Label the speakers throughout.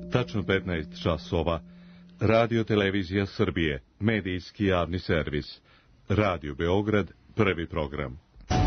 Speaker 1: Tačno 15 časova. Radio Televizija Srbije, medijski javni servis. Radio Beograd, prvi program.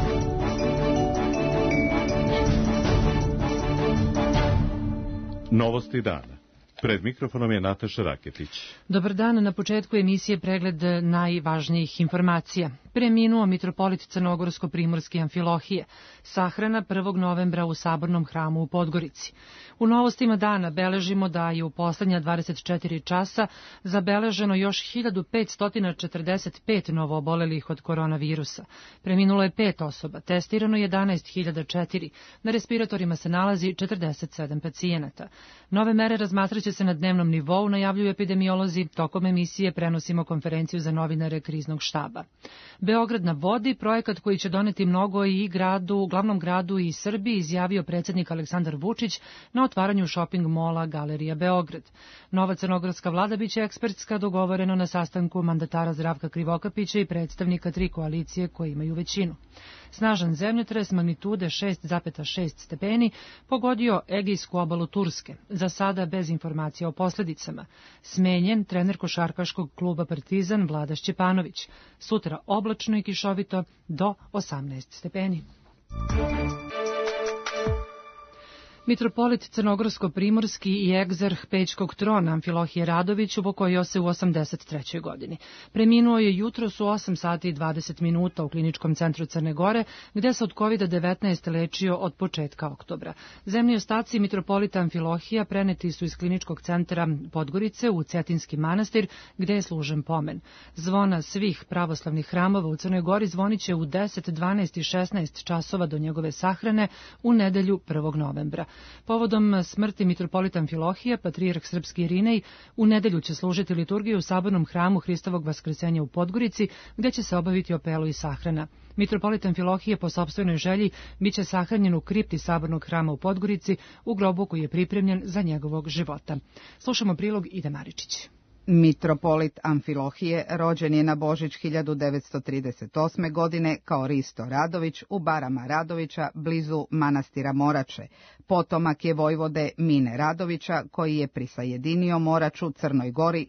Speaker 1: Novosti dana. Pred mikrofonom je Nataša Raketić.
Speaker 2: Dobar dan, na početku emisije pregled najvažnijih informacija. Preminuo mitropolit Crnogorsko-Primorski Amfilohije. Sahrana 1. novembra u Sabornom hramu u Podgorici. U novostima dana beležimo da je u poslednja 24 časa zabeleženo još 1545 novoobolelih od koronavirusa. Preminulo je 5 osoba, testirano 11.004. Na respiratorima se nalazi 47 pacijenata. Nove mere razmatraće se na dnevnom nivou, najavljuju epidemiolozi. Tokom emisije prenosimo konferenciju za novinare kriznog štaba. Beograd na vodi, projekat koji će doneti mnogo i glavnom gradu i Srbiji, izjavio predsjednik Aleksandar Vučić na otvaranju shopping mola Galerija Beograd. Nova crnogorska vlada biće ekspertska, dogovoreno na sastanku mandatara Zdravka Krivokapića i predstavnika 3 koalicije koji imaju većinu. Snažan zemljotres magnitude 6,6 stepeni pogodio Egejsku obalu Turske, za sada bez informacija o posljedicama. Smenjen trener košarkaškog kluba Partizan Vlada Šćepanović. Sutra oblačno i kišovito do 18 stepeni. Mitropolit Crnogorsko-Primorski i egzarh Pećkog trona Amfilohije Radović upokojio se u 83. godini. Preminuo je jutros u 8 sati i 20 minuta u kliničkom centru Crne Gore, gde se od COVID-19 lečio od početka oktobra. Zemni ostaci mitropolita Amfilohija preneti su iz kliničkog centra Podgorice u Cetinski manastir, gde je služen pomen. Zvona svih pravoslavnih hramova u Crnoj Gori zvoniće u 10, 12 i 16 časova do njegove sahrane u nedelju 1. novembra. Povodom smrti mitropolita Amfilohija, patrijarh srpski Irinej u nedelju će služiti liturgiju u Sabornom hramu Hristovog Vaskrsenja u Podgorici, gde će se obaviti opelo i sahrana. Mitropolit Amfilohije po sopstvenoj želji biće sahranjen u kripti Sabornog hrama u Podgorici, u grobu koji je pripremljen za njegovog života. Slušamo prilog Ida Maričić.
Speaker 3: Mitropolit Amfilohije rođen je na Božić 1938. godine kao Risto Radović u Barama Radovića blizu manastira Morače. Potomak je vojvode Mine Radovića koji je prisajedinio Moraču Crnoj Gori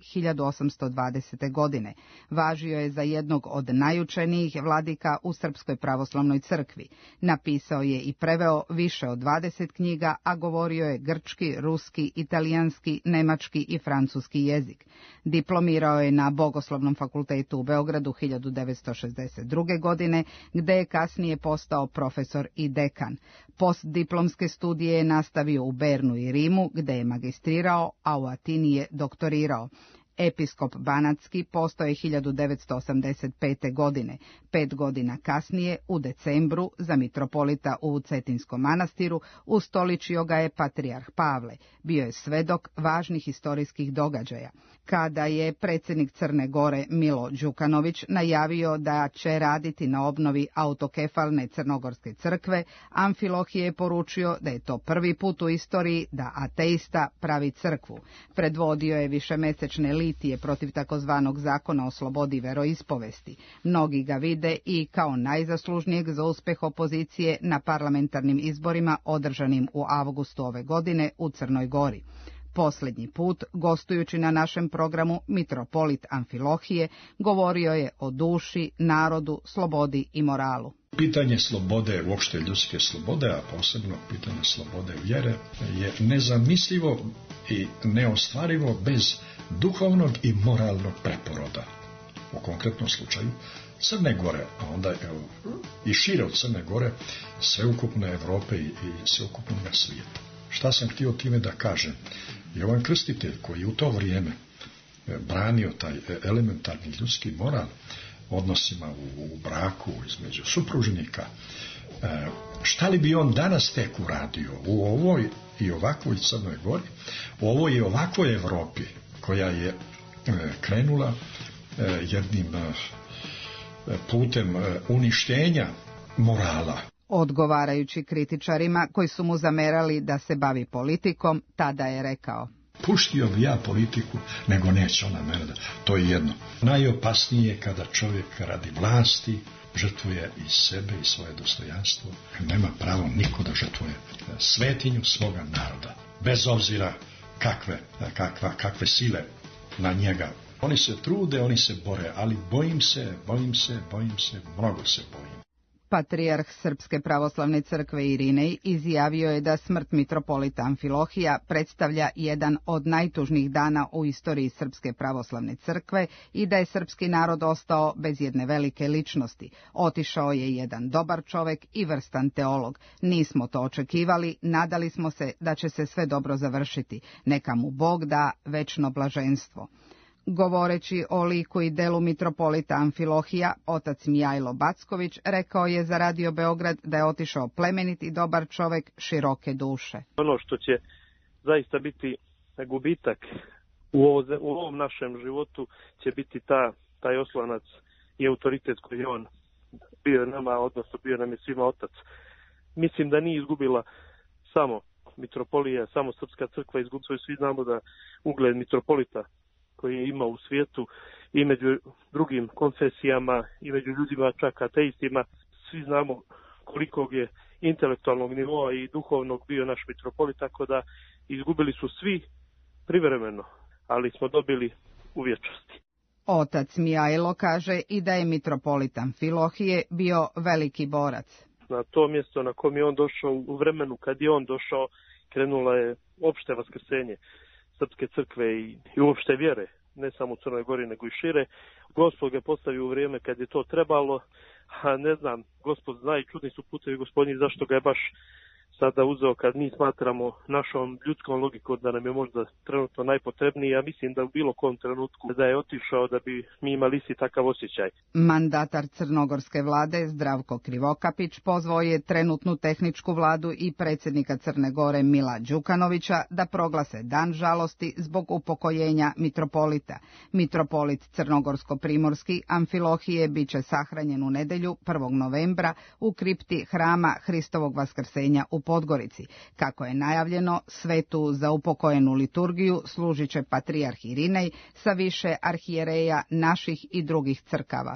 Speaker 3: 1820. godine. Važio je za jednog od najučenijih vladika u Srpskoj pravoslavnoj crkvi. Napisao je i preveo više od 20 knjiga, a govorio je grčki, ruski, italijanski, nemački i francuski jezik. Diplomirao je na Bogoslovnom fakultetu u Beogradu 1962. godine, gde je kasnije postao profesor i dekan. Postdiplomske studije je nastavio u Bernu i Rimu, gde je magistrirao, a u Atini je doktorirao. Episkop Banatski postao je 1985. godine. 5 godina kasnije, u decembru, za mitropolita u Cetinskom manastiru, ustoličio ga je patrijarh Pavle. Bio je svedok važnih historijskih događaja. Kada je predsjednik Crne Gore Milo Đukanović najavio da će raditi na obnovi autokefalne crnogorske crkve, Amfilohije je poručio da je to prvi put u istoriji da ateista pravi crkvu. Predvodio je višemesečne litije protiv takozvanog zakona o slobodi veroispovesti. Mnogi ga vide i kao najzaslužnijeg za uspeh opozicije na parlamentarnim izborima održanim u avgustu ove godine u Crnoj Gori. Posljednji put, gostujući na našem programu, mitropolit Amfilohije govorio je o duši, narodu, slobodi i moralu.
Speaker 4: Pitanje slobode, uopšte ljudske slobode, a posebno pitanje slobode vjere, je nezamislivo i neostvarivo bez duhovnog i moralnog preporoda. U konkretnom slučaju Crne Gore, a onda i šire od Crne Gore, sveukupne Evrope i sveukupnog svijeta. Šta sam htio time da kažem? Jovan Krstitelj, koji je u to vrijeme branio taj elementarni ljudski moral odnosima u braku između supružnika, šta li bi on danas tek uradio u ovoj i ovakvoj Crnoj Gori, u ovoj i ovakvoj Evropi koja je krenula jednim putem uništenja morala.
Speaker 3: Odgovarajući kritičarima koji su mu zamerali da se bavi politikom, tada je rekao:
Speaker 4: Puštio bi ja politiku, nego neće ona mene da... To je jedno. Najopasnije je kada čovjek radi vlasti žrtvuje i sebe i svoje dostojanstvo. Nema pravo niko da žrtvuje svetinju svoga naroda. Bez obzira kakve sile na njega. Oni se trude, oni se bore, ali bojim se, mnogo se bojim.
Speaker 3: Patrijarh Srpske pravoslavne crkve Irinej izjavio je da smrt mitropolita Amfilohija predstavlja jedan od najtužnijih dana u istoriji Srpske pravoslavne crkve i da je srpski narod ostao bez jedne velike ličnosti. Otišao je jedan dobar čovek i vrstan teolog. Nismo to očekivali, nadali smo se da će se sve dobro završiti. Neka mu Bog da večno blaženstvo. Govoreći o liku i delu mitropolita Amfilohija, otac Mijajlo Backović rekao je za Radio Beograd da je otišao plemenit i dobar čovek široke duše.
Speaker 5: Ono što će zaista biti gubitak u ovom našem životu će biti taj oslonac i autoritet koji je on bio nama, odnosno bio nam je svima otac. Mislim da nije izgubila samo mitropolija, samo Srpska crkva, izgubila, svi znamo da ugled mitropolita koji je imao u svijetu i među drugim konfesijama i među ljudima čak ateistima. Svi znamo kolikog je intelektualnog nivoa i duhovnog bio naš mitropolit, tako da izgubili su svi privremeno, ali smo dobili u vječnosti.
Speaker 3: Otac Mijajlo kaže i da je mitropolit Amfilohije bio veliki borac.
Speaker 5: Na to mjesto na kom je on došao, u vremenu kad je on došao, krenula je opšte vaskrsenje Srpske crkve i uopšte vjere, ne samo u Crnoj Gori nego i šire. Gospod ga postavio u vrijeme kad je to trebalo, a ne znam, Gospod zna i čudni su putevi Gospodnji zašto ga je baš sada uzeo kad mi smatramo našom ljudskom logikom da nam je možda trenutno najpotrebniji. Ja mislim da u bilo kom trenutku da je otišao da bi mi imali isti takav osjećaj.
Speaker 3: Mandatar crnogorske vlade Zdravko Krivokapić pozvao je trenutnu tehničku vladu i predsjednika Crne Gore Mila Đukanovića da proglase dan žalosti zbog upokojenja mitropolita. Mitropolit crnogorsko-primorski Amfilohije bit će sahranjen u nedjelju 1. novembra u kripti hrama Hristovog vaskrsenja u Podgorici. Kako je najavljeno, svetu za upokojenu liturgiju služit će patrijarh Irinej sa više arhijereja naših i drugih crkava.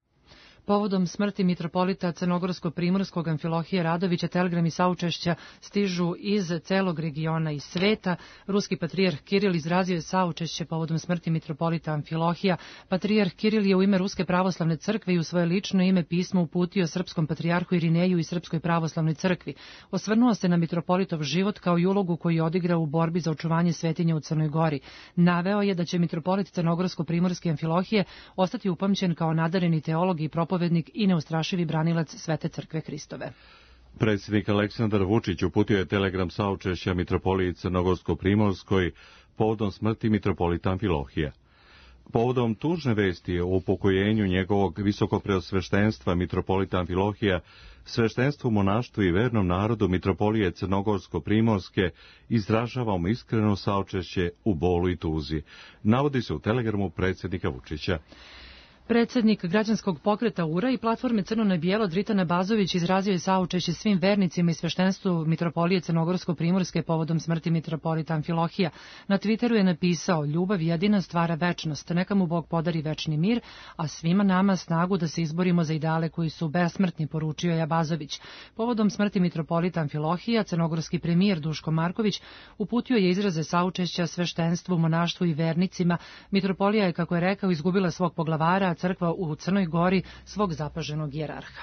Speaker 2: Povodom smrti mitropolita Crnogorsko-primorskog Amfilohije Radovića telegrami saučešća stižu iz celog regiona i sveta. Ruski patrijarh Kiril izrazio je saučešće povodom smrti mitropolita Amfilohija. Patrijarh Kiril je u ime Ruske pravoslavne crkve i u svoje lično ime pismo uputio srpskom patrijarhu Irineju i Srpskoj pravoslavnoj crkvi. Osvrnuo se na mitropolitov život kao i ulogu koju je odigrao u borbi za očuvanje svetinja u Crnoj Gori. Naveo je da će mitropolit Crnogorsko-primorski Amfilohije ostati upamćen kao nadareni teolog i propovednik i neustrašivi branilac Svete crkve Hristove.
Speaker 1: Predsjednik Aleksandar Vučić uputio je telegram saučešća mitropoliji Crnogorsko-primorskoj povodom smrti mitropolita Amfilohija. Povodom tužne vesti o upokojenju njegovog visokopreosveštenstva mitropolita Amfilohija, sveštenstvu, monaštvu i vernom narodu mitropolije Crnogorsko-primorske izražavamo iskreno saučešće u bolu i tuzi, navodi se u telegramu predsjednika Vučića.
Speaker 2: Predsjednik građanskog pokreta URA i platforme Crno na bijelo Dritan Abazović izrazio je saučešće svim vernicima i sveštenstvu mitropolije Crnogorsko-primorske povodom smrti mitropolita Amfilohija. Na Twitteru je napisao: ljubav jedina stvara večnost, neka mu Bog podari večni mir, a svima nama snagu da se izborimo za ideale koji su besmrtni, poručio je Abazović. Povodom smrti mitropolita Amfilohija, crnogorski premijer Duško Marković uputio je izraze saučešća sveštenstvu, monaštvu i vernicima. Mitropolija je, kako je rekao, izgubila svog poglavara, crkva u Crnoj Gori svog zapaženog hijerarha.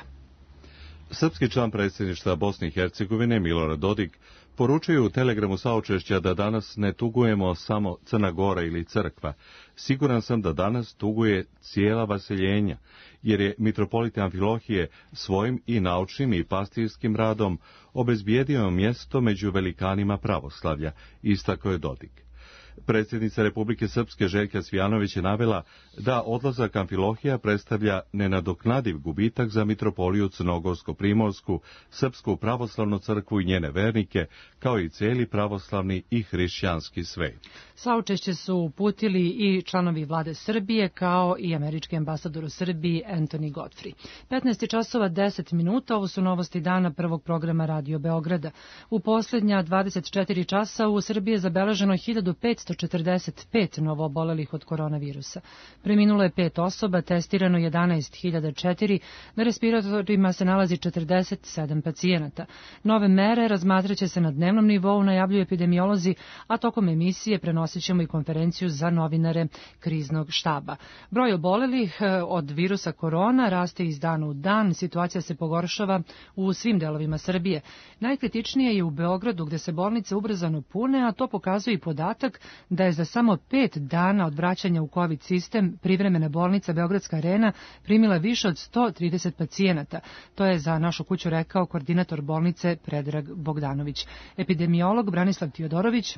Speaker 1: Srpski član predsjedništva Bosne i Hercegovine Milorad Dodik poručuju u telegramu saučešća da danas ne tugujemo samo Crna Gora ili crkva. Siguran sam da danas tuguje cijela vaseljenja, jer je mitropolit Amfilohije svojim i naučnim i pastirskim radom obezbijedio mjesto među velikanima pravoslavlja, istakao je Dodik. Predsjednica Republike Srpske Željka Cvijanović je navela da odlazak Amfilohija predstavlja nenadoknadiv gubitak za mitropoliju Crnogorsko-primorsku, Srpsku pravoslavnu crkvu i njene vernike, kao i cijeli pravoslavni i hrišćanski svet.
Speaker 2: Saučešće su uputili i članovi vlade Srbije, kao i američki ambasador u Srbiji Anthony Godfrey. 15:10, ovo su novosti dana prvog programa Radio Beograda. U posljednja 24 časa u Srbiji je zabeleženo 1500 945 novoobolelih od koronavirusa. Preminulo je 5 osoba, testirano 11.004, na respiratorima se nalazi 47 pacijenata. Nove mere razmatraće se na dnevnom nivou, najavljuju epidemiolozi, a tokom emisije prenosit ćemo i konferenciju za novinare kriznog štaba. Broj obolelih od virusa korona raste iz dana u dan, situacija se pogoršava u svim delovima Srbije. Najkritičnije je u Beogradu, gde se bolnice ubrzano pune, a to pokazuje i podatak da je za samo 5 dana od vraćanja u COVID sistem privremena bolnica Beogradska arena primila više od 130 pacijenata. To je za našu kuću rekao koordinator bolnice Predrag Bogdanović. Epidemiolog Branislav Tiodorović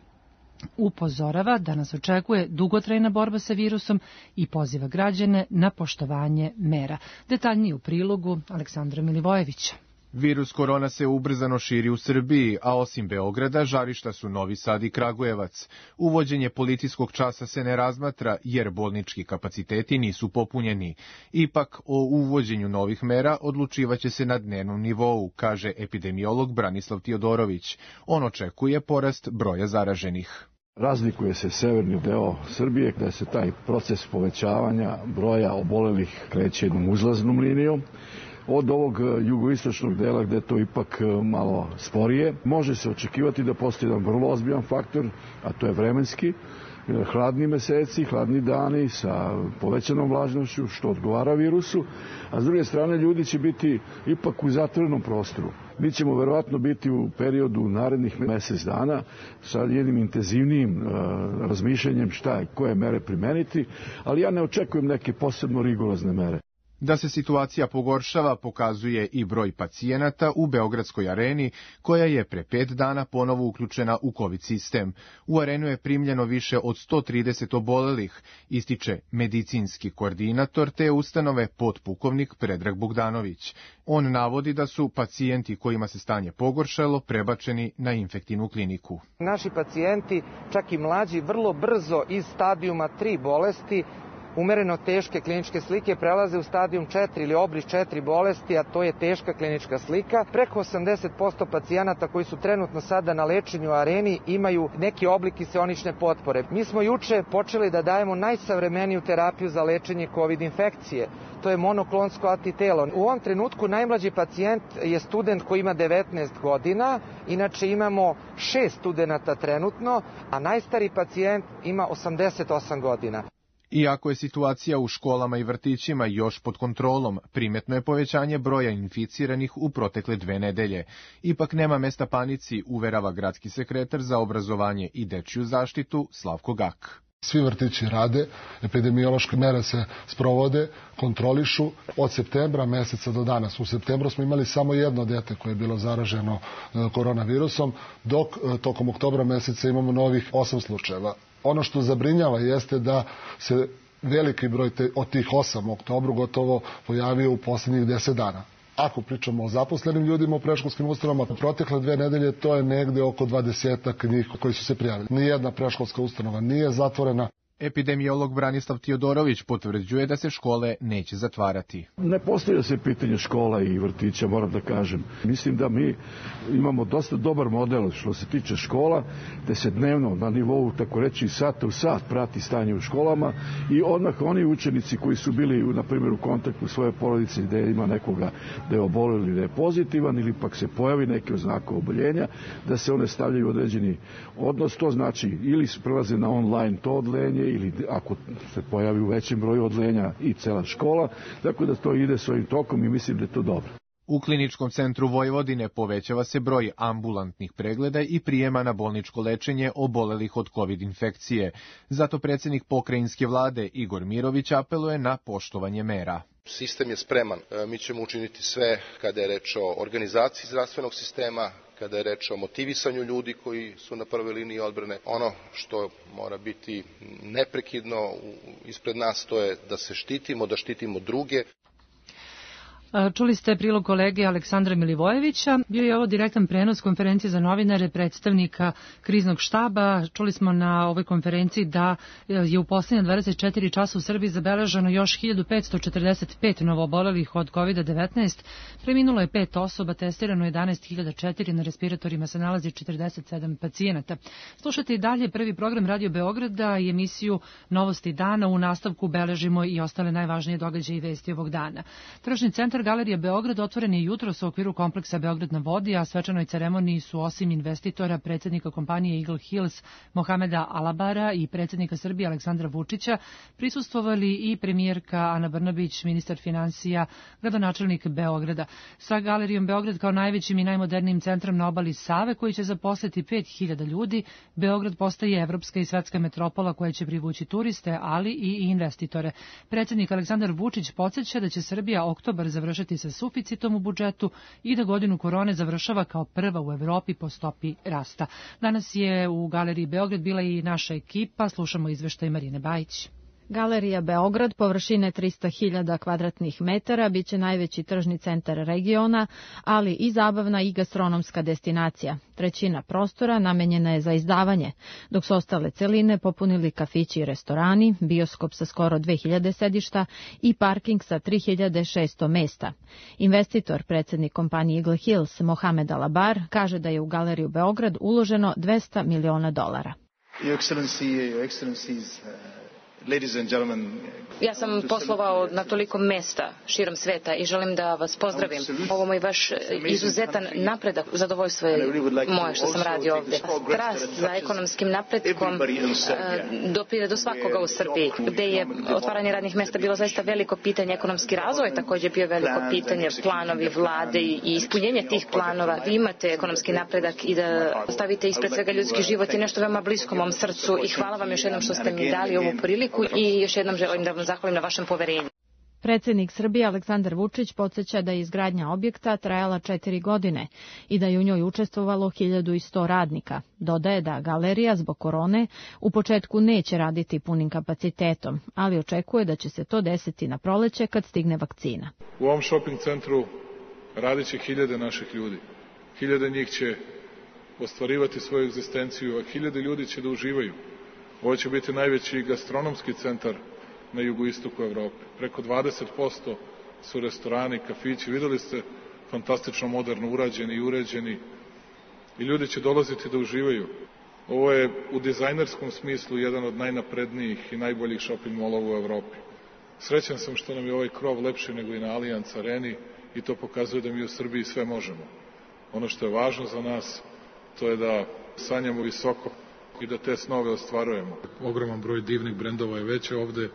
Speaker 2: upozorava da nas očekuje dugotrajna borba sa virusom i poziva građane na poštovanje mera. Detaljnije u prilogu Aleksandra Milivojevića.
Speaker 6: Virus korona se ubrzano širi u Srbiji, a osim Beograda žarišta su Novi Sad i Kragujevac. Uvođenje policijskog časa se ne razmatra jer bolnički kapaciteti nisu popunjeni. Ipak o uvođenju novih mera odlučivaće se na dnevnom nivou, kaže epidemiolog Branislav Tiodorović. On očekuje porast broja zaraženih.
Speaker 7: Razlikuje se severni deo Srbije, gde se taj proces povećavanja broja obolelih kreće jednom uzlaznom linijom. Od ovog jugoistočnog dela gde je to ipak malo sporije, može se očekivati da postoji jedan vrlo ozbiljan faktor, a to je vremenski, hladni meseci, hladni dani sa povećanom vlažnošću, što odgovara virusu, a s druge strane ljudi će biti ipak u zatvorenom prostoru. Mi ćemo verovatno biti u periodu narednih mesec dana sa jednim intenzivnijim razmišljanjem šta je, koje mere primeniti, ali ja ne očekujem neke posebno rigorozne mere.
Speaker 6: Da se situacija pogoršava pokazuje i broj pacijenata u Beogradskoj areni, koja je pre 5 dana ponovo uključena u COVID sistem. U arenu je primljeno više od 130 obolelih, ističe medicinski koordinator te ustanove potpukovnik Predrag Bogdanović. On navodi da su pacijenti kojima se stanje pogoršalo prebačeni na infektivnu kliniku.
Speaker 8: Naši pacijenti, čak i mlađi, vrlo brzo iz stadijuma 3 bolesti umereno teške kliničke slike prelaze u stadijum 4 ili obris 4 bolesti, a to je teška klinička slika. Preko 80% pacijenata koji su trenutno sada na lečenju u areni imaju neki oblik kiseonične potpore. Mi smo juče počeli da dajemo najsavremeniju terapiju za lečenje COVID infekcije. To je monoklonsko antitelo. U ovom trenutku najmlađi pacijent je student koji ima 19 godina, inače imamo 6 studenata trenutno, a najstariji pacijent ima 88 godina.
Speaker 6: Iako je situacija u školama i vrtićima još pod kontrolom, primetno je povećanje broja inficiranih u protekle 2 nedelje. Ipak nema mesta panici, uverava gradski sekretar za obrazovanje i dečju zaštitu Slavko Gak.
Speaker 9: Svi vrtići rade, epidemiološke mere se sprovode, kontrolišu od septembra meseca do danas. U septembru smo imali samo jedno dete koje je bilo zaraženo koronavirusom, dok tokom oktobra meseca imamo novih 8 slučajeva. Ono što zabrinjava jeste da se veliki broj od tih 8 u oktobru gotovo pojavio u posljednjih 10 dana. Ako pričamo o zaposlenim ljudima u predškolskim ustanovama, protekle 2 nedelje to je negde oko 20 njih koji su se prijavili. Nijedna predškolska ustanova nije zatvorena.
Speaker 6: Epidemiolog Branislav Tiodorović potvrđuje da se škole neće zatvarati.
Speaker 7: Ne postavlja se pitanje škola i vrtića, moram da kažem. Mislim da mi imamo dosta dobar model što se tiče škola, da se dnevno na nivou, tako reći, sata u sat prati stanje u školama i odmah oni učenici koji su bili, na primjer, u kontaktu svoje porodice gde ima nekoga da je obolio ili da je pozitivan ili pak se pojavi neki od znaka oboljenja, da se one stavljaju određeni odnos. To znači ili se prelaze na online to odlenje ili ako se pojavi u većem broju odlenja i cela škola, tako da to ide svojim tokom i mislim da je to dobro.
Speaker 6: U Kliničkom centru Vojvodine povećava se broj ambulantnih pregleda i prijema na bolničko lečenje obolelih od COVID infekcije. Zato predsjednik pokrajinske vlade Igor Mirović apeluje na poštovanje mera.
Speaker 10: Sistem je spreman. Mi ćemo učiniti sve kada je reč o organizaciji zdravstvenog sistema, kada je reč o motivisanju ljudi koji su na prvoj liniji odbrane. Ono što mora biti neprekidno ispred nas to je da se štitimo, da štitimo druge.
Speaker 2: Čuli ste prilog kolege Aleksandra Milivojevića. Bio je ovo direktan prenos konferencije za novinare predstavnika kriznog štaba. Čuli smo na ovoj konferenciji da je u poslednje 24 časa u Srbiji zabeleženo još 1545 novoobolelih od COVID-19. Preminulo je 5 osoba, testirano 11.004, na respiratorima se nalazi 47 pacijenata. Slušajte i dalje prvi program Radio Beograda i emisiju Novosti dana. U nastavku beležimo i ostale najvažnije događaje i vesti ovog dana. Tržni centar Galerija Beograd otvoren je jutros u okviru kompleksa Beograd na vodi, a svečanoj ceremoniji su osim investitora, predsjednika kompanije Eagle Hills Mohameda Alabara i predsjednika Srbije Aleksandra Vučića prisustvovali i premijerka Ana Brnabić, ministar finansija, gradonačelnik Beograda. Sa Galerijom Beograd kao najvećim i najmodernijim centrom na obali Save, koji će zaposliti 5.000 ljudi, Beograd postaje evropska i svetska metropola koja će privući turiste, ali i investitore. Predsjednik Aleksandar Vučić podsjeća da će Srbija oktobar završiti sa suficitom u budžetu i da godinu korone završava kao prva u Evropi po stopi rasta. Danas je u Galeriji Beograd bila i naša ekipa. Slušamo izveštaj Marine Bajić.
Speaker 11: Galerija Beograd, površine 300.000 kvadratnih metara, bit će najveći tržni centar regiona, ali i zabavna i gastronomska destinacija. Trećina prostora namenjena je za izdavanje, dok su ostale celine popunili kafići i restorani, bioskop sa skoro 2000 sedišta i parking sa 3600 mesta. Investitor, predsjednik kompanije Eagle Hills Mohamed Alabar, kaže da je u Galeriju Beograd uloženo $200 miliona.
Speaker 12: Ja sam poslovao na toliko mesta širom sveta i želim da vas pozdravim. Ovo moj vaš izuzetan napredak, zadovoljstvo je moje što sam radio ovdje. Strast za ekonomskim napretkom dopire do svakoga u Srbiji, gde je otvaranje radnih mesta bilo zaista veliko pitanje. Ekonomski razvoj također bio veliko pitanje, planovi vlade i ispunjenje tih planova. Vi imate ekonomski napredak i da stavite ispred svega ljudski život je nešto veoma blisko mom srcu i hvala vam još jednom što ste mi dali ovu priliku i još jednom želim da vam zahvalim na vašem poverenju.
Speaker 11: Predsjednik Srbije Aleksandar Vučić podsjeća da je izgradnja objekta trajala 4 godine i da je u njoj učestvovalo 1100 radnika. Dodaje da galerija zbog korone u početku neće raditi punim kapacitetom, ali očekuje da će se to desiti na proleće kad stigne vakcina.
Speaker 13: U ovom shopping centru radit će 1000 naših ljudi. 1000 njih će ostvarivati svoju egzistenciju, a 1000 ljudi će da uživaju. Ovo će biti najveći gastronomski centar na jugoistoku Evrope. Preko 20% su restorani, kafići. Videli ste, fantastično moderno urađeni i uređeni. I ljudi će dolaziti da uživaju. Ovo je u dizajnerskom smislu jedan od najnaprednijih i najboljih shopping molova u Evropi. Srećan sam što nam je ovaj krov lepši nego i na Allianz Areni i to pokazuje da mi u Srbiji sve možemo. Ono što je važno za nas, to je da sanjamo visoko i da te snove ostvarujemo. Ogroman broj divnih brendova je već ovde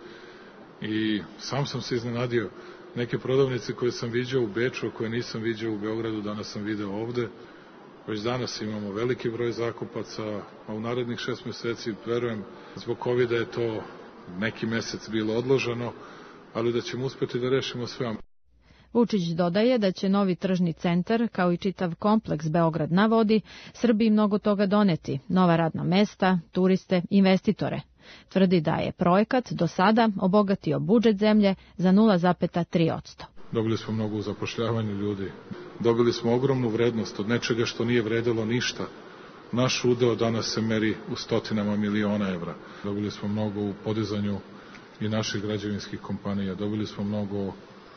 Speaker 13: i sam sam se iznenadio. Neke prodavnice koje sam viđao u Beču, a koje nisam viđao u Beogradu, danas sam video ovde. Već danas imamo veliki broj zakupaca, a u narednih 6 meseci, verujem, zbog COVID-a je to neki mesec bilo odloženo, ali da ćemo uspeti da rešimo sve.
Speaker 11: Vučić dodaje da će novi tržni centar, kao i čitav kompleks Beograd na vodi, Srbiji mnogo toga doneti, nova radna mesta, turiste, investitore. Tvrdi da je projekat do sada obogatio budžet zemlje za 0,3%.
Speaker 13: Dobili smo mnogo u zapošljavanju ljudi, dobili smo ogromnu vrednost od nečega što nije vredilo ništa. Naš udeo danas se meri u stotinama miliona evra. Dobili smo mnogo u podizanju i naših građevinskih kompanija, dobili smo mnogo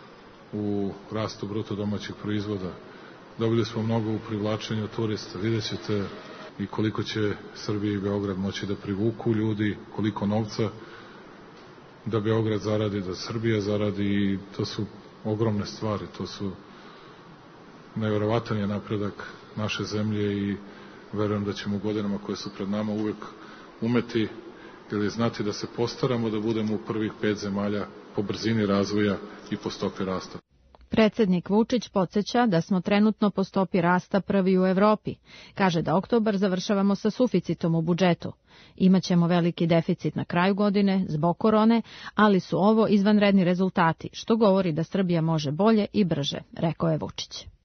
Speaker 13: u rastu bruto domaćih proizvoda. Dobili smo mnogo u privlačenju turista. Vidjet ćete i koliko će Srbija i Beograd moći da privuku ljudi, koliko novca da Beograd zaradi, da Srbija zaradi i to su ogromne stvari. To su nevjerovatan je napredak naše zemlje i verujem da ćemo u godinama koje su pred nama uvek umeti ili znati da se postaramo da budemo u prvih 5 zemalja po brzini razvoja i po stopi rasta.
Speaker 11: Predsjednik Vučić podsjeća da smo trenutno po stopi rasta prvi u Evropi. Kaže da oktobar završavamo sa suficitom u budžetu. Imaćemo veliki deficit na kraju godine zbog korone, ali su ovo izvanredni rezultati, što govori da Srbija može bolje i brže, rekao je Vučić.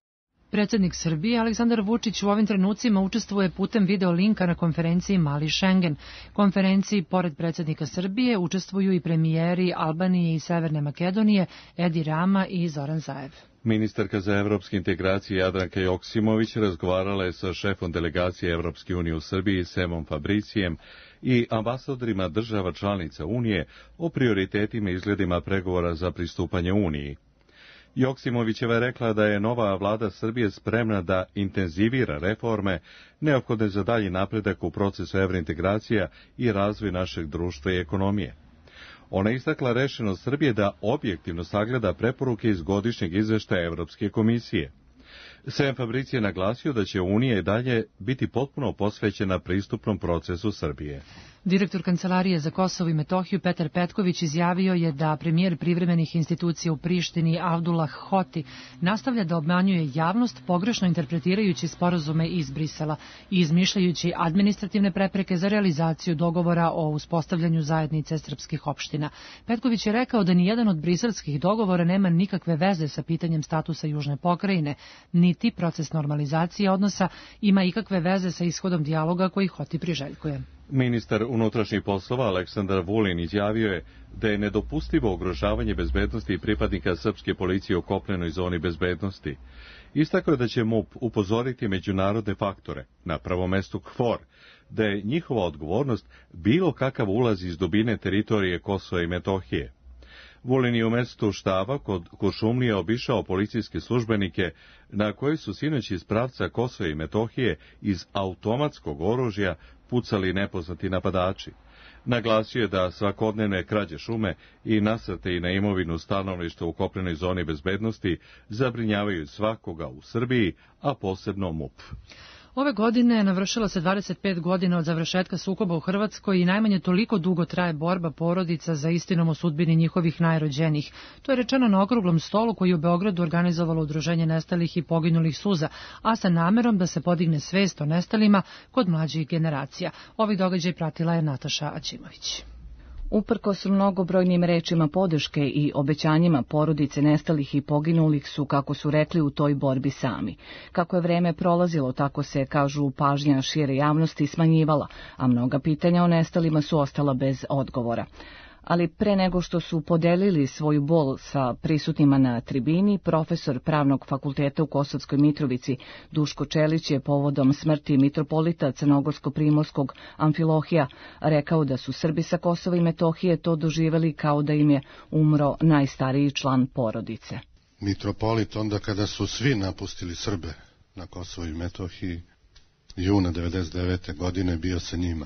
Speaker 2: Predsjednik Srbije Aleksandar Vučić u ovim trenucima učestvuje putem video linka na konferenciji Mali Schengen. Konferenciji, pored predsjednika Srbije, učestvuju i premijeri Albanije i Severne Makedonije, Edi Rama i Zoran Zaev.
Speaker 1: Ministarka za evropske integracije Jadranka Joksimović razgovarala je sa šefom delegacije Evropske unije u Srbiji Semom Fabricijem i ambasadorima država članica Unije o prioritetima i izgledima pregovora za pristupanje Uniji. Joksimovićeva je rekla da je nova vlada Srbije spremna da intenzivira reforme neophodne za dalji napredak u procesu evrointegracija i razvoj našeg društva i ekonomije. Ona je istakla rešenost Srbije da objektivno sagleda preporuke iz godišnjeg izveštaja Evropske komisije. Sem Fabricije je naglasio da će Unija i dalje biti potpuno posvećena pristupnom procesu Srbije.
Speaker 2: Direktor Kancelarije za Kosovo i Metohiju Petar Petković izjavio je da premijer privremenih institucija u Prištini Abdullah Hoti nastavlja da obmanjuje javnost pogrešno interpretirajući sporazume iz Brisela i izmišljajući administrativne prepreke za realizaciju dogovora o uspostavljanju zajednice srpskih opština. Petković je rekao da nijedan od briselskih dogovora nema nikakve veze sa pitanjem statusa južne pokrajine, niti proces normalizacije odnosa ima ikakve veze sa ishodom dijaloga koji Hoti priželjkuje.
Speaker 1: Ministar unutrašnjih poslova Aleksandar Vulin izjavio je da je nedopustivo ugrožavanje bezbednosti i pripadnika srpske policije u kopnenoj zoni bezbednosti. Istakao je da će MUP upozoriti međunarodne faktore, na prvom mestu KFOR, da je njihova odgovornost bilo kakav ulaz iz dubine teritorije Kosova i Metohije. Vulin je u mestu štaba kod Kuršumlije obišao policijske službenike na koji su sinoć iz pravca Kosova i Metohije iz automatskog oružja pucali nepoznati napadači. Naglasio je da svakodnevne krađe šume i nasrte na imovinu stanovništva u kopnenoj zoni bezbednosti zabrinjavaju svakoga u Srbiji, a posebno MUP.
Speaker 2: Ove godine navršilo se 25 godina od završetka sukoba u Hrvatskoj i najmanje toliko dugo traje borba porodica za istinom o sudbini njihovih najrođenijih. To je rečeno na okruglom stolu koji je u Beogradu organizovalo Udruženje nestalih i poginulih suza, a sa namerom da se podigne svest o nestalima kod mlađih generacija. Ovi događaj pratila je Nataša Aćimović.
Speaker 14: Uprkos mnogobrojnim rečima podrške i obećanjima porodice nestalih i poginulih su, kako su rekli, u toj borbi sami. Kako je vreme prolazilo, tako se, kažu, pažnja šire javnosti smanjivala, a mnoga pitanja o nestalima su ostala bez odgovora. Ali pre nego što su podelili svoju bol sa prisutnima na tribini, profesor Pravnog fakulteta u Kosovskoj Mitrovici Duško Čelić je povodom smrti mitropolita Crnogorsko-Primorskog Amfilohija rekao da su Srbi sa Kosova i Metohije to doživeli kao da im je umro najstariji član porodice.
Speaker 15: Mitropolit onda kada su svi napustili Srbe na Kosovo i Metohiji, juna 1999. godine bio sa njima.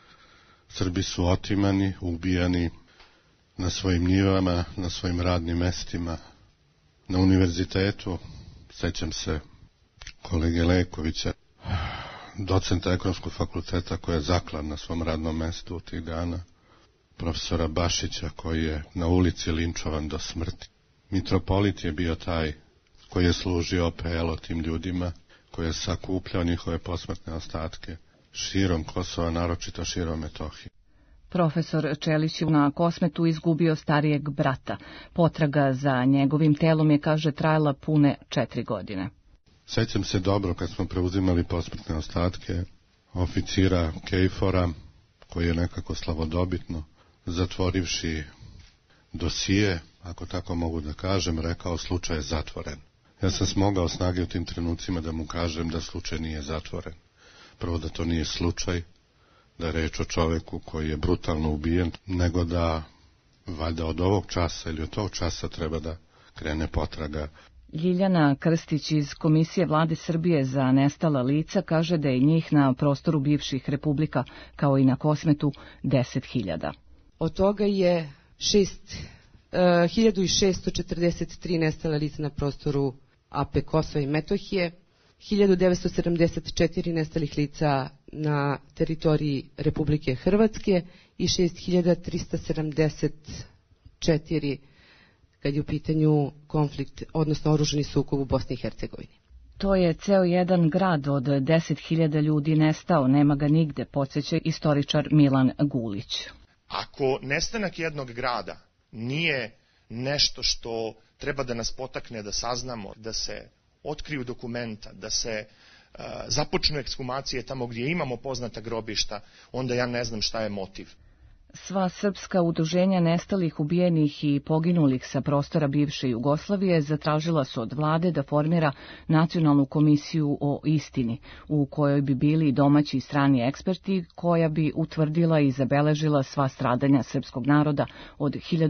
Speaker 15: Srbi su otimani, ubijani na svojim njivama, na svojim radnim mestima, na univerzitetu. Sećam se kolege Lekovića, docenta Ekonomskog fakulteta koji je zaklan na svom radnom mestu u tih dana, profesora Bašića koji je na ulici linčovan do smrti. Mitropolit je bio taj koji je služio OPL-o tim ljudima, koji je sakupljao njihove posmrtne ostatke širom Kosova, naročito širom Metohije.
Speaker 14: Profesor Čelić je na Kosmetu izgubio starijeg brata. Potraga za njegovim telom je, kaže, trajala pune 4 godine.
Speaker 15: Sećam se dobro kad smo preuzimali posmrtne ostatke oficira Kejfora, koji je nekako slavodobitno, zatvorivši dosije, ako tako mogu da kažem, rekao slučaj je zatvoren. Ja sam smogao snage u tim trenucima da mu kažem da slučaj nije zatvoren. Prvo da to nije slučaj, da je reč o čoveku koji je brutalno ubijen, nego da valjda od ovog časa ili od tog časa treba da krene potraga.
Speaker 14: Ljiljana Krstić iz Komisije Vlade Srbije za nestala lica kaže da je njih na prostoru bivših republika, kao i na Kosmetu, 10.000.
Speaker 16: Od toga je 1643 nestala lica na prostoru AP Kosova i Metohije, 1974 nestalih lica na teritoriji Republike Hrvatske i 6374 kad je u pitanju konflikt, odnosno oružani sukob u Bosni i Hercegovini.
Speaker 14: To je ceo jedan grad od 10.000 ljudi nestao, nema ga nigde, podsjeća istoričar Milan Gulić.
Speaker 17: Ako nestanak jednog grada nije nešto što treba da nas potakne da saznamo, da se otkriju dokumenta, da se započnu ekshumacije tamo gdje imamo poznata grobišta, onda ja ne znam šta je motiv.
Speaker 14: Sva srpska udruženja nestalih, ubijenih i poginulih sa prostora bivše Jugoslavije zatražila su od vlade da formira nacionalnu komisiju o istini, u kojoj bi bili domaći i strani eksperti, koja bi utvrdila i zabeležila sva stradanja srpskog naroda od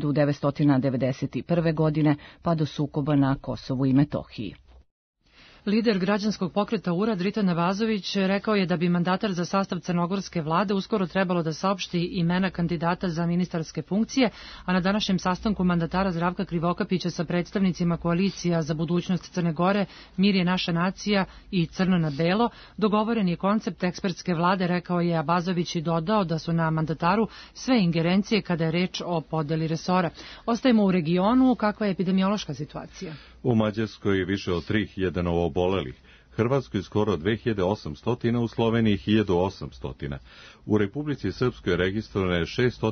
Speaker 14: 1991. godine pa do sukoba na Kosovu i Metohiji.
Speaker 2: Lider građanskog pokreta URA Dritan Navazović rekao je da bi mandatar za sastav crnogorske vlade uskoro trebalo da saopšti imena kandidata za ministarske funkcije, a na današnjem sastanku mandatara Zdravka Krivokapića sa predstavnicima koalicija za budućnost Crne Gore, Mir je naša nacija i Crno na belo, dogovoren je koncept ekspertske vlade, rekao je Abazović i dodao da su na mandataru sve ingerencije kada je reč o podeli resora. Ostajemo u regionu, kakva je epidemiološka situacija?
Speaker 1: U Mađarskoj je više od 3.000 novoobolelih, Hrvatskoj skoro 2.800, u Sloveniji 1.800. U Republici Srpskoj je registrovano je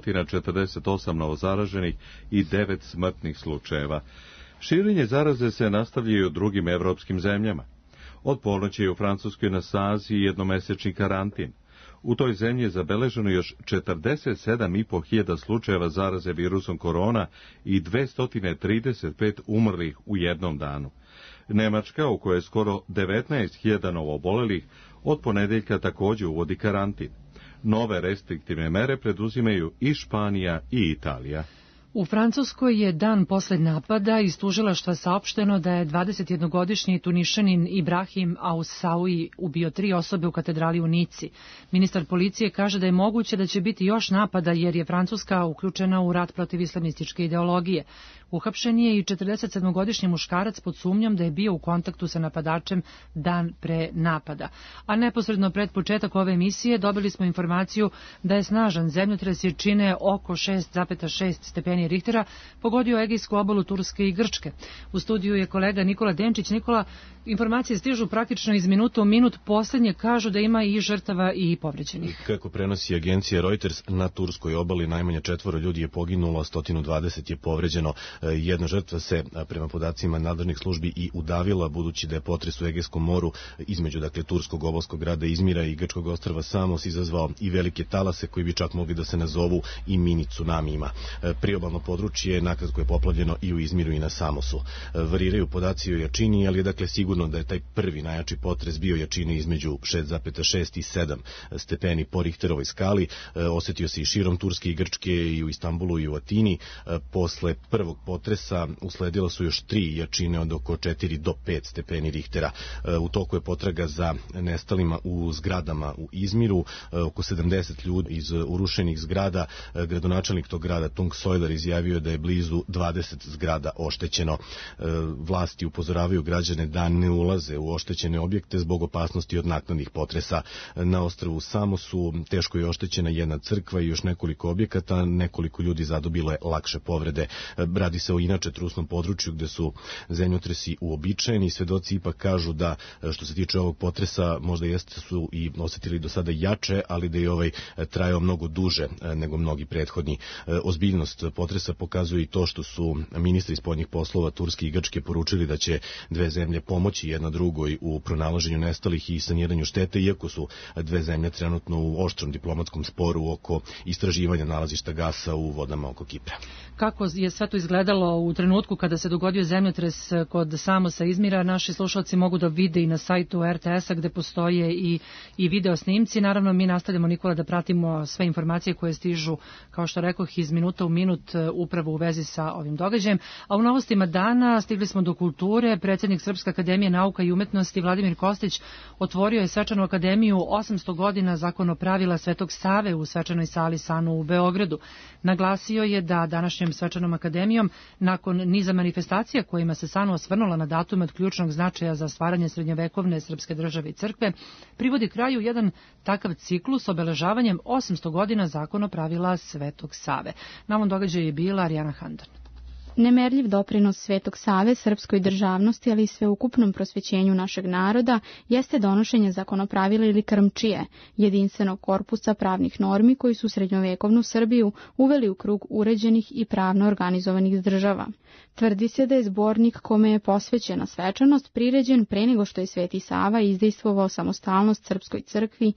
Speaker 1: 648 novozaraženih i 9 smrtnih slučajeva. Širenje zaraze se nastavlja i u drugim evropskim zemljama. Od ponoći je u Francuskoj na snazi jednomesečni karantin. U toj zemlji je zabeleženo još 47.500 slučajeva zaraze virusom korona i 235 umrlih u jednom danu. Nemačka, u kojoj je skoro 19.000 novoobolelih, od ponedeljka također uvodi karantin. Nove restriktivne mere preduzimaju i Španija i Italija.
Speaker 2: U Francuskoj je dan posle napada iz tužilaštva saopšteno da je 21-godišnji Tunišanin Ibrahim Aoussaoui ubio 3 osobe u katedrali u Nici. Ministar policije kaže da je moguće da će biti još napada jer je Francuska uključena u rat protiv islamističke ideologije. Uhapšen je i 47-godišnji muškarac pod sumnjom da je bio u kontaktu sa napadačem dan pre napada. A neposredno pred početak ove emisije dobili smo informaciju da je snažan zemljotres jačine oko 6,6 stepeni Richtera pogodio Egejsku obalu Turske i Grčke. U studiju je kolega Nikola Denčić. Nikola, informacije stižu praktično iz minuta u minut. Poslednje kažu da ima i žrtava i povređenih.
Speaker 18: Kako prenosi agencija Reuters, na Turskoj obali najmanje 4 ljudi je poginulo, 120 je povređeno. Jedna žrtva se, prema podacima nadležnih službi, i udavila, budući da je potres u Egejskom moru između turskog obalskog grada Izmira i grčkog ostrva Samos izazvao i velike talase koji bi čak mogli da se nazovu i mini tsunamijima. Priobalno područje nakratko je poplavljeno i u Izmiru i na Samosu. Variraju podaci o jačini, ali je sigurno da je taj prvi najjači potres bio jačine između 6,6 i 7 stepeni po Richterovoj skali. Osetio se i širom Turske i Grčke, i u Istanbulu i u Atini. Posle prvog potresa usledila su još 3 jačine od oko 4 do 5 stepeni Richtera. U toku je potraga za nestalima u zgradama u Izmiru. Oko 70 ljudi iz urušenih zgrada. Gradonačelnik tog grada, Tung Soiler, izjavio da je blizu 20 zgrada oštećeno. Vlasti upozoravaju građane da ne ulaze u oštećene objekte zbog opasnosti od naknadnih potresa. Na ostrvu Samosu teško je oštećena jedna crkva i još nekoliko objekata, nekoliko ljudi zadobilo je lakše povrede. Radi se o inače trusnom području gde su zemljotresi uobičajeni. Svedoci ipak kažu da što se tiče ovog potresa možda jeste su i osetili do sada jače, ali da je ovaj trajao mnogo duže nego mnogi prethodni. Ozbiljnost potresa pokazuje i to što su ministri spoljnih poslova Turske i Grčke poručili da će dve zemlje pomoći jedna drugoj u pronalaženju nestalih i saniranju štete, iako su dve zemlje trenutno u oštrom diplomatskom sporu oko istraživanja nalazišta gasa u vodama oko Kipra.
Speaker 2: Kako je sve to izgledalo u trenutku kada se dogodio zemljotres kod Samosa Izmira, naši slušalci mogu da vide i na sajtu RTS-a gde postoje i video snimci. Naravno, mi nastavljamo, Nikola, da pratimo sve informacije koje stižu, kao što rekoh, iz minuta u minut upravo u vezi sa ovim događajem. A u novostima dana stigli smo do kulture. Predsjednik Srpske akademije nauka i umetnosti Vladimir Kostić otvorio je svečanu akademiju 800 godina zakonopravila Svetog Save u svečanoj sali Sanu u Beogradu. Naglasio je da današnjom svečanom akademijom, nakon niza manifestacija kojima se Sanu osvrnula na datume od ključnog značaja za stvaranje srednjovekovne srpske države i crkve, privodi kraju jedan takav ciklus obeležavanjem 800 godina zakonopravila Svetog Save. Na ovom događaju je bila Arijana Handan.
Speaker 19: Nemerljiv doprinos Svetog Save srpskoj državnosti, ali i sveukupnom prosvećenju našeg naroda, jeste donošenje zakonopravila ili krmčije, jedinstvenog korpusa pravnih normi koji su srednjovekovnu Srbiju uveli u krug uređenih i pravno organizovanih država. Tvrdi se da je zbornik kome je posvećena svečanost priređen pre nego što je Sveti Sava izdejstvovao samostalnost Srpskoj crkvi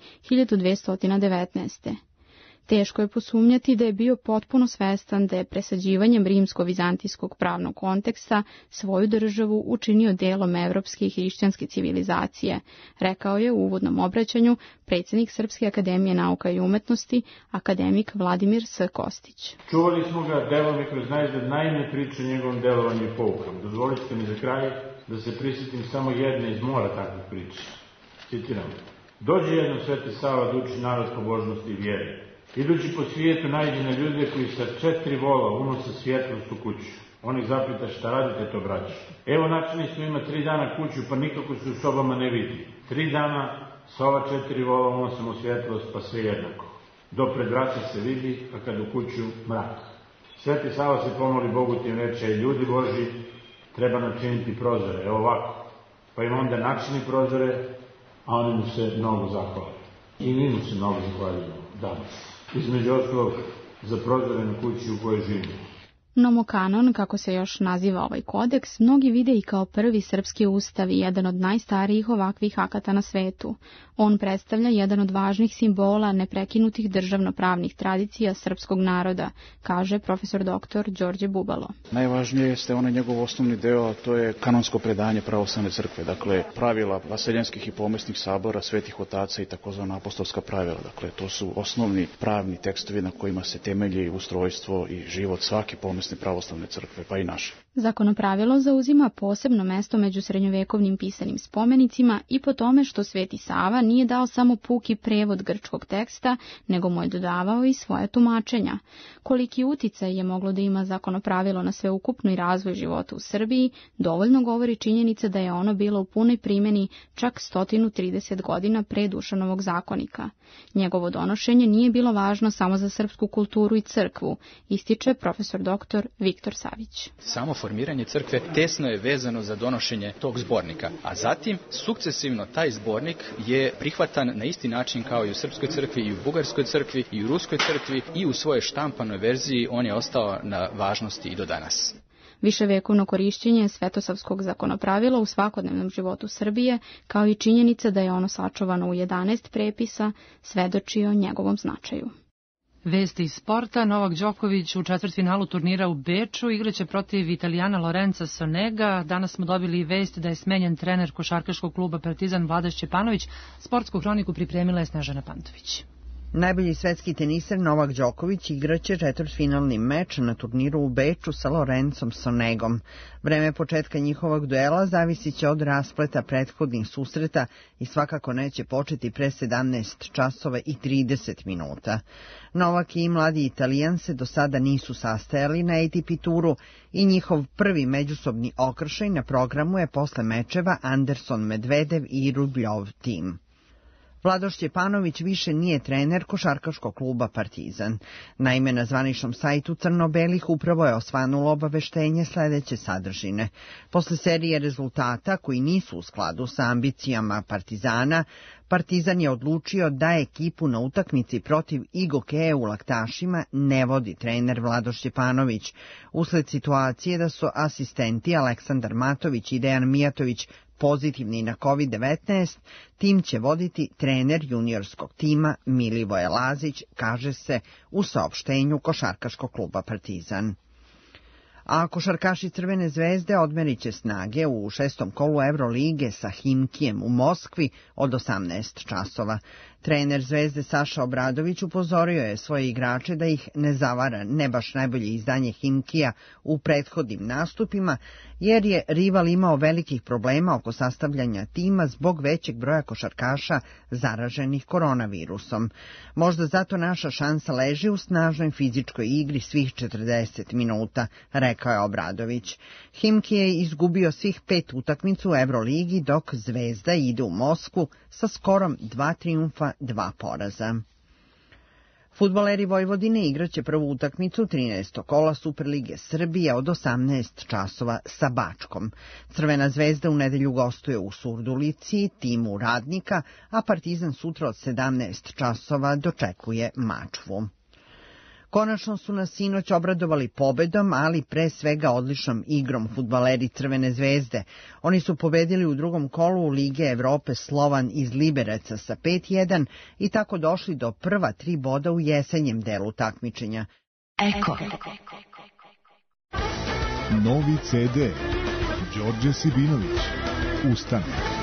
Speaker 19: 1219. Teško je posumnjati da je bio potpuno svestan da je presađivanjem rimsko-vizantijskog pravnog konteksta svoju državu učinio delom evropske i hrišćanske civilizacije, rekao je u uvodnom obraćanju predsjednik Srpske akademije nauka i umetnosti, akademik Vladimir S. Kostić.
Speaker 20: Čuvali smo ga delom i kroz najzad naivne priče o njegovom delovanju i poukama. Dozvolite mi za kraj da se prisjetim samo jedne iz mora takvih priča. Citiram. Dođe jednom Sveti Sava da uči narod pobožnosti i vjere. Idući po svijetu naiđe na ljude koji sa 4 vola unose svjetlost u kuću. On ih zapita šta radite to, braćo. Evo načini smo ima 3 dana kuću pa nikako se u sobama ne vidi. 3 dana sa ova 4 vola unosimo svjetlost pa sve jednako. Do pred vrata se vidi, a kad u kuću mrak. Sveti Sava se pomoli Bogu tim reče, ljudi Boži, treba načiniti prozore, evo ovako. Pa im onda načini prozore, a oni mu se mnogo zahvali. I mi mu se mnogo zahvaljujemo danas. Između ostalog za prozore na kući u kojoj živimo.
Speaker 19: Nomokanon, kako se još naziva ovaj kodeks, mnogi vide i kao prvi srpski ustav i jedan od najstarijih ovakvih akata na svetu. On predstavlja jedan od važnih simbola neprekinutih državnopravnih tradicija srpskog naroda, kaže profesor dr. Đorđe Bubalo.
Speaker 21: Najvažnije jeste onaj njegov osnovni deo, a to je kanonsko predanje pravoslavne crkve, dakle pravila vaseljenskih i pomesnih sabora, svetih otaca i takozvana apostolska pravila. Dakle, to su osnovni pravni tekstovi na kojima se temelji ustrojstvo i život svake pomesne pravoslavne crkve, pa i naše.
Speaker 19: Zakonopravilo zauzima posebno mesto među srednjovekovnim pisanim spomenicima i po tome što Sveti Sava nije dao samo puki prevod grčkog teksta, nego mu je dodavao i svoje tumačenja. Koliki uticaj je moglo da ima zakonopravilo na sveukupni razvoj života u Srbiji, dovoljno govori činjenica da je ono bilo u punoj primjeni čak 130 godina pre Dušanovog zakonika. Njegovo donošenje nije bilo važno samo za srpsku kulturu i crkvu, ističe profesor dr. Viktor Savić.
Speaker 22: Samo formiranje crkve tesno je vezano za donošenje tog zbornika, a zatim sukcesivno taj zbornik je prihvatan na isti način kao i u Srpskoj crkvi, i u Bugarskoj crkvi, i u Ruskoj crkvi, i u svojoj štampanoj verziji on je ostao na važnosti i do danas.
Speaker 19: Viševekovno korišćenje svetosavskog zakonopravila u svakodnevnom životu Srbije, kao i činjenica da je ono sačuvano u 11 prepisa, svedoči o njegovom značaju.
Speaker 2: Vesti iz sporta. Novak Đoković u četvrtfinalu turnira u Beču igraće protiv Italijana Lorenza Sonega. Danas smo dobili vest da je smenjen trener košarkaškog kluba Partizan Vlada Šćepanović. Sportsku hroniku pripremila je Snežana Pantović.
Speaker 23: Najbolji svetski teniser Novak Đoković igraće četvrtfinalni meč na turniru u Beču sa Lorenzom Sonegom. Vreme početka njihovog duela zavisit će od raspleta prethodnih susreta i svakako neće početi pre 17 časova i 30 minuta. Novak i mladi Italijan se do sada nisu sastajali na ATP turu i njihov prvi međusobni okršaj na programu je posle mečeva Anderson Medvedev i Rubljov tim. Vlado Šćepanović više nije trener košarkaškog kluba Partizan. Naime, na zvaničnom sajtu Crno-belih upravo je osvanulo obaveštenje sledeće sadržine. Posle serije rezultata koji nisu u skladu sa ambicijama Partizana, Partizan je odlučio da ekipu na utakmici protiv Igokeje u Laktašima ne vodi trener Vlado Šćepanović. Usled situacije da su asistenti Aleksandar Matović i Dejan Mijatović pozitivni na COVID-19, tim će voditi trener juniorskog tima Milivoje Lazić, kaže se u saopštenju košarkaškog kluba Partizan. A košarkaši Crvene zvezde odmerit će snage u 6. kolu Evrolige sa Himkijem u Moskvi od 18 časova. Trener Zvezde Saša Obradović upozorio je svoje igrače da ih ne zavara ne baš najbolje izdanje Himkija u prethodnim nastupima, jer je rival imao velikih problema oko sastavljanja tima zbog većeg broja košarkaša zaraženih koronavirusom. Možda zato naša šansa leži u snažnoj fizičkoj igri svih 40 minuta, rekao je Obradović. Himki je izgubio svih 5 utakmica u Evroligi, dok Zvezda ide u Moskvu sa skorom 2 trijumfa, 2 poraza. Fudbaleri Vojvodine igraće prvu utakmicu 13. kola Superlige Srbije od 18 časova sa Bačkom. Crvena zvezda u nedelju gostuje u Surdulici, timu Radnika, a Partizan sutra od 17 časova dočekuje Mačvu. Konačno su nas sinoć obradovali pobedom, ali pre svega odličnom igrom fudbaleri Crvene zvezde. Oni su pobedili u drugom kolu Lige Evrope Slovan iz Libereca sa 5:1 i tako došli do prva 3 boda u jesenjem delu takmičenja.
Speaker 3: Eko. Novi CD. Đorđe Sibinović. Ustane.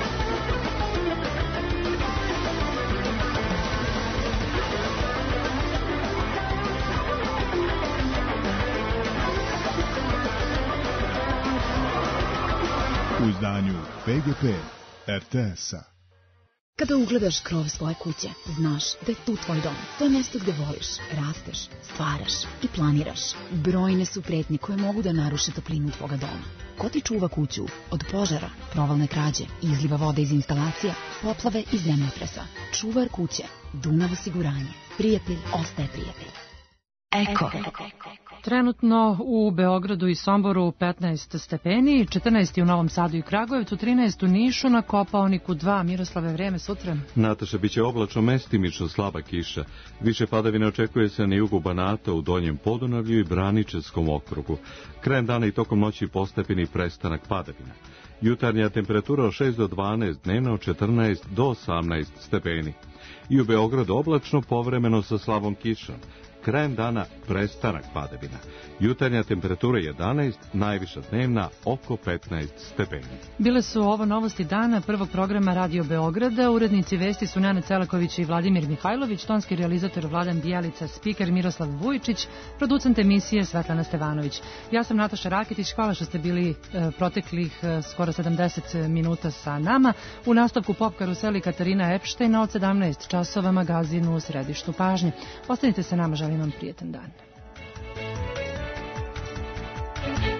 Speaker 3: U izdanju PGP RTS-a.
Speaker 4: Kada ugledaš krov svoje kuće, znaš da je tu tvoj dom. To je mjesto gde voliš, rasteš, stvaraš i planiraš. Brojne su pretnje koje mogu da naruše toplinu tvoga doma. Ko ti čuva kuću od požara, provalne krađe, izliva vode iz instalacija, poplave i zemljotresa? Čuvar kuće, Dunav osiguranje. Prijatelj ostaje prijatelj.
Speaker 3: Eko.
Speaker 2: Trenutno u Beogradu i Somboru 15 stepeni, 14 u Novom Sadu i Kragujevcu, 13 u Nišu, na Kopaoniku 2. Miroslave, vreme sutra?
Speaker 1: Nataša, biće oblačno, mestimično slaba kiša. Više padavine očekuje se na jugu Banata, u Donjem Podunavlju i Braničevskom okrugu. Krajem dana i tokom noći postepeni prestanak padavina. Jutarnja temperatura od 6 do 12, dnevna od 14 do 18 stepeni. I u Beogradu oblačno, povremeno sa slabom kišom. Krajem dana prestanak padavina. Jutarnja temperatura 11, najviša dnevna oko 15 stepeni.
Speaker 2: Bile su ovo novosti dana prvog programa Radio Beograda. Urednici vesti su Nana Celaković i Vladimir Mihajlović, tonski realizator Vladan Bijelica, spiker Miroslav Vujičić, producent emisije Svetlana Stevanović. Ja sam Nataša Raketić, hvala što ste bili proteklih skoro 70 minuta sa nama. U nastavku Pop karuseli Katarina Epštajna od 17 časova, magazin u središtu pažnje. Ostanite sa nama, želim vam prijetan dan.